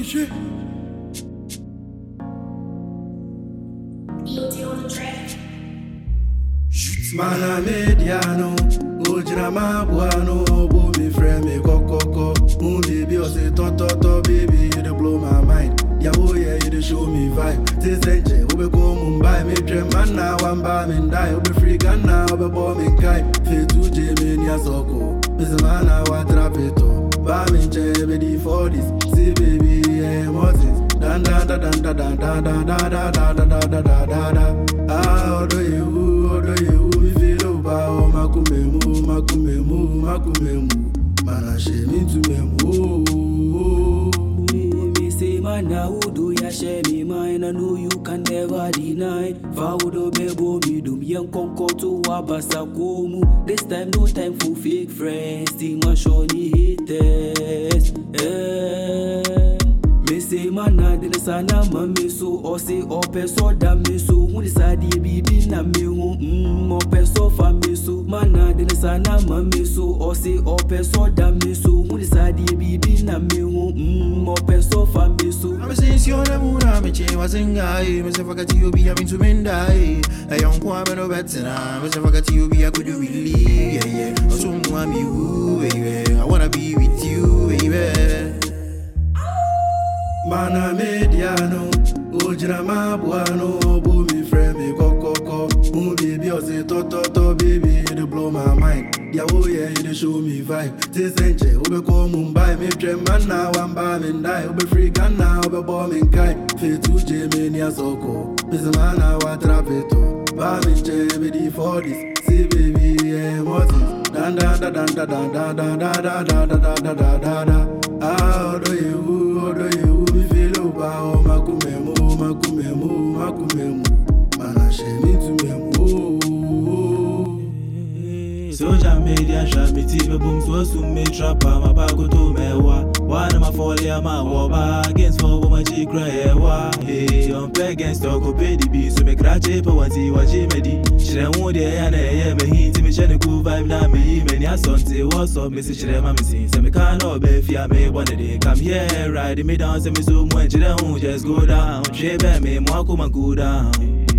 shit. Mana mediano, ojirama buano, bo me friend me kokoko. Baby, I say to baby, you dey blow my mind. Yeah, oh yeah, you dey show me vibe. Tisenche, obe go Mumbai, me dream man now, one bar me die. Obe free Ghana, obe bomb me kai. Fe tu Jamie ni asoko, this man I wa trap it up. Bar me che, ready for this. See baby, yeah, Moses. Dan dan dan dan dan dan dan dan dan dan dan dan dan dan dan. Ah, odo you, me feel over. Oh, makumemu. Mana she me to me. Me say man now do ya share me mine. I know you can never deny. Faudo bebo me do me and conquer to wabasa komu. This time no time for fake friends. See my shawny haters. Me say man na dene sana mame so or say ope so da me so. Who decide bibi na me hu ope so fa me so. Man na dene sana mame so or say ope so da me so. Who decide bibi na me hu ope so fa me so. I'm saying si ona muna me che wazinga me se fakati you be having to mendai. A young kwame no betina me se fakati you be I could you really yeah. So mwami woo baby I wanna be with you baby. Mana mediano, ojirama buano, bo me friend me kokoko. Baby, I say to baby, you dey blow my mind. Yeah, oh yeah, you dey show me vibe. Tisenche, obe go Mumbai, me dream man now, one bar me die. Obe free Ghana, obe bomb me kai. Fe tu Jamie ni asoko, this man I wa trap it up. Bar me che, ready for this. See baby, yeah, Moses. Dan dan dan dan dan dan dan dan dan dan dan dan dan dan dan. Ah, odo you, me feel over. Oh, makumemu. Mana she me to me. Social media shall be TV boom so soon me trap my bago to me wa. One of my folly my woba against for woman she cry wa. Hey, on play against talk go pay the bill so me crash paper what he medi. She don't want the ya me hint me shine cool vibe na me many a sonte what's up me say she ma me sing say me can't no be fear me one day come here ride me down say me so much she don't just go down. She be me mo come go down.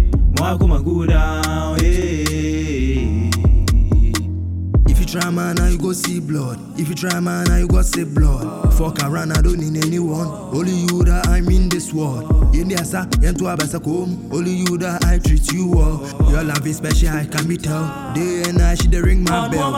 Hey. If you try man, now you go see blood. If you try man, now you go see blood. Fuck around, I don't need anyone. Only you that I'm in this world. In the asa, into a basa come. Only you that I treat you well. Your love is special, I can be tell. Day and night she dey ring my bell.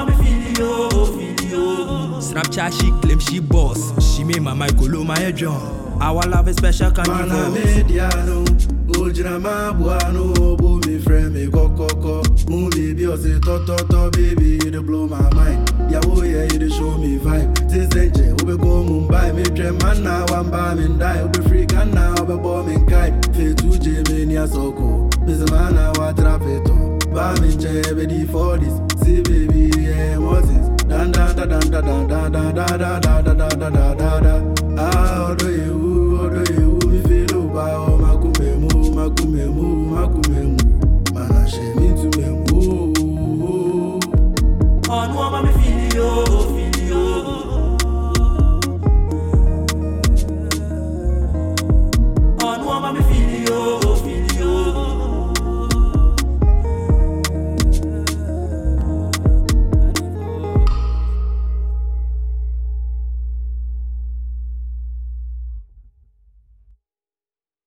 Snapchat she claim she boss. She made my mic follow my drum. Our love is special, can you Mana mediano, ojirama buano, bo me friend me kokoko. Baby, I say to baby, you dey blow my mind. Yeah, oh yeah, you dey show me vibe. Tisenche, obe go Mumbai, me dream man now, one bar me die. Obe free Ghana, obe bomb me kai. Fe tu Jamie ni asoko, this man I wa trap it up. Bar me che, ready for this. See baby, yeah, Moses. Dan dan dan dan dan dan dan dan dan dan dan dan dan dan. Ah, odo you.